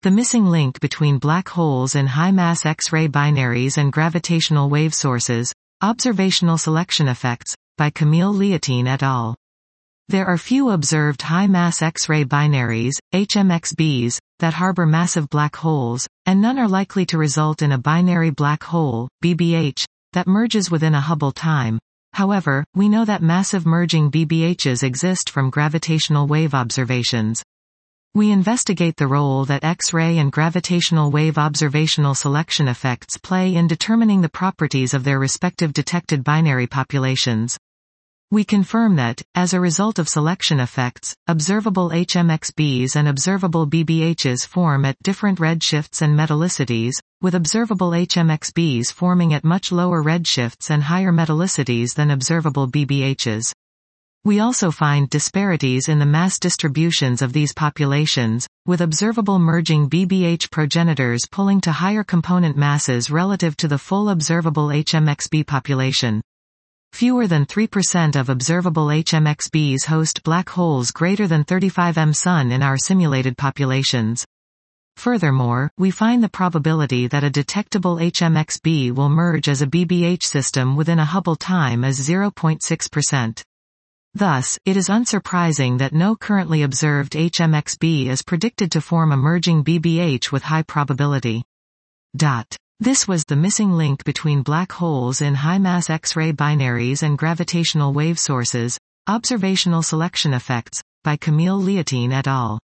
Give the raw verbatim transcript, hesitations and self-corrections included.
The missing link between black holes and high-mass X-ray binaries and gravitational wave sources, observational selection effects, by Camille Leontine et al. There are few observed high-mass X-ray binaries, H M X Bs, that harbor massive black holes, and none are likely to result in a binary black hole, B B H, that merges within a Hubble time. However, we know that massive merging B B Hs exist from gravitational wave observations. We investigate the role that X-ray and gravitational wave observational selection effects play in determining the properties of their respective detected binary populations. We confirm that, as a result of selection effects, observable H M X Bs and observable B B Hs form at different redshifts and metallicities, with observable H M X Bs forming at much lower redshifts and higher metallicities than observable B B Hs. We also find disparities in the mass distributions of these populations, with observable merging B B H progenitors pulling to higher component masses relative to the full observable H M X B population. Fewer than three percent of observable H M X Bs host black holes greater than thirty-five M sun in our simulated populations. Furthermore, we find the probability that a detectable H M X B will merge as a B B H system within a Hubble time as zero point six percent. Thus, it is unsurprising that no currently observed H M X B is predicted to form a merging B B H with high probability. Dot. This was the missing link between black holes in high-mass X-ray binaries and gravitational wave sources, observational selection effects, by Camille Leontine et al.